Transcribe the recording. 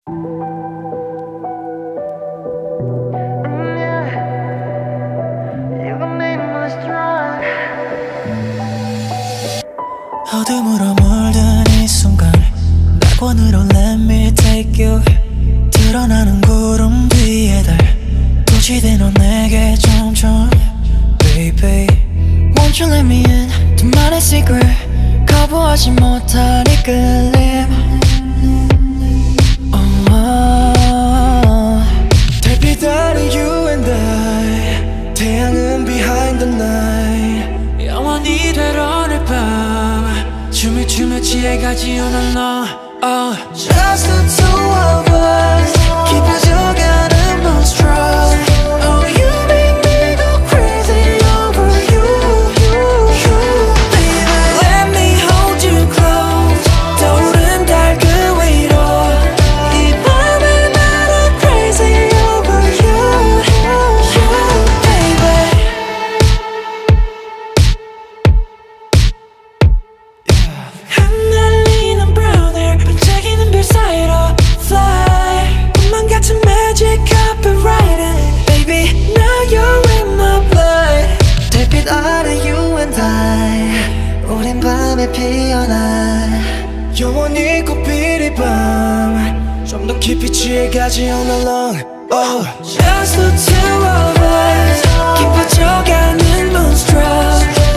어둠으로 물든 이 순간 낙원으로 let me take you 드러나는 구름 뒤에 달 도시대 너 내게 점점 baby Won't you let me in 둘만의 secret 거부하지 못한 이 끌림 달빛 아래 you and I 태양은 behind the night 영원히 될 오늘 밤 춤을 추며 취해가지 all alone Just the two of us 깊어져가는 monstrous Oh you make me go crazy over you Baby let me hold you close 떠오른 달 그 위로 이 밤을 나도 crazy over you Baby 흩날리는 brown hair 반짝이는 별 사이로 fly 꿈만 같은 magic copyrighted Baby now you're in my blood 달빛 아래 you and I 우린 밤에 피어나 영원히 꽃필 이 밤 좀 더 깊이 취해가지 all along Just the two of us 깊어져가는 monstrous